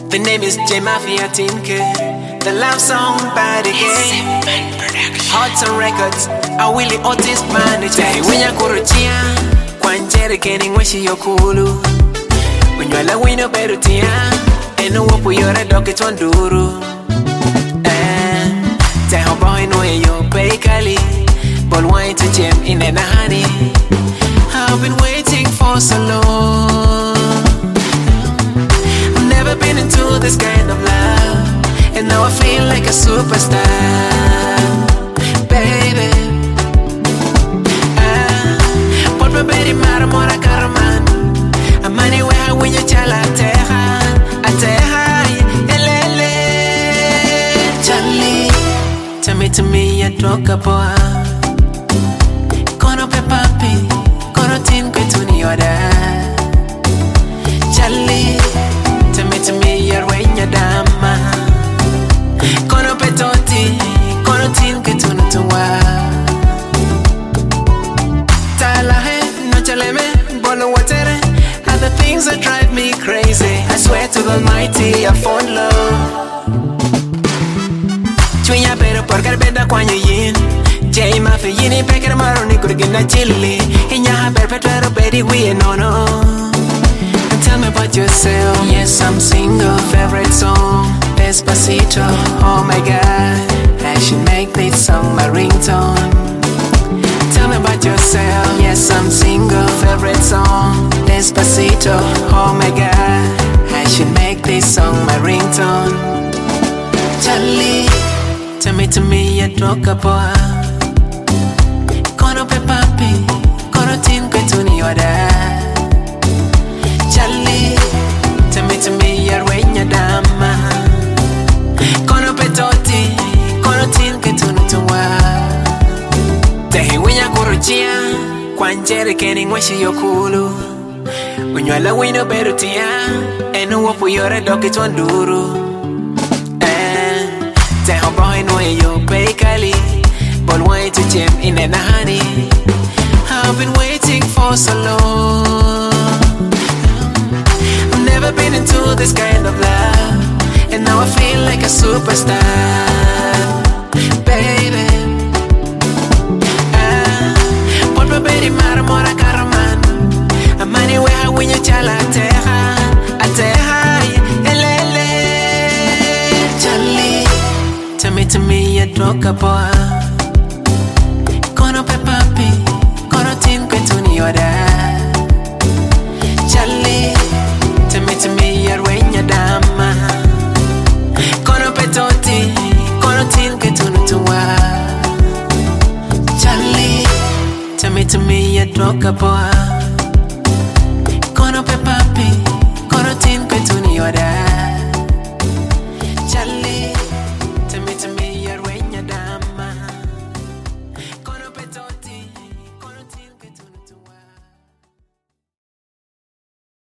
The name is J Mafia Tinker. The love song by the game. Hearts and records. I will the artist manager. When you go to Chia, Quanjere Kenning Washi Yokulu. When you're la winner better Tia, and no one you're a docket on Duru. Tell boy no you bakali, but wine to gem in a honey. I've been waiting for so long. I've never been into this kind of love, and now I feel like a superstar, baby. Por my baby maramora karaman, I'm anywhere when you tell ateha, elele, Charlie. Tell me to me, I talk about. Kono pe papi, kono tin kwe tuni yoda. Charlie, tell me to me, you're when you're dama. Kono pe toti, kono tin kwe tuni tuwa. Tala he, no chaleme, bono watere. Are the things that drive me crazy. I swear to the Almighty, I found love. Chuya pero porque benda kwanya yin. J Mafia yini pekere maro ni kurgina chili. Inya perpetuero bedi we no. Tell me about yourself. Yes, I'm single. Favorite song, Despacito. Oh my God, I should make this song my ringtone. Tell me about yourself. Yes, I'm single. Favorite song, Despacito. Oh my God, I should make this song my ringtone. Charlie, tell me to me, I talk about. Kono pe papi, kono tin kwe tuni yoda. Charlie, tell me to me, you're when you're dama. Kono pe toti, kono tin kwe tuni tuwa. Tehi winya kuruchia, Quanjere Kenning Washi Yokulu. When you're la wino beru tia, enu wapu yore doki tuanduru. Tell boy no you bakali, but wine to gem in a honey. I've been waiting for so long. I've never been into this kind of love, and now I feel like a superstar, baby. Por my baby maramora karaman, I'm anywhere when you chala ateha, elele, Charlie. Tell me to me, I talk about. Kono pe papi, kono tin kwe tuni yoda. Charlie, tell me to me, you're when you're dama. Kono pe toti, kono tin kwe tuni tuwa. Charlie, tell me to me, I talk about.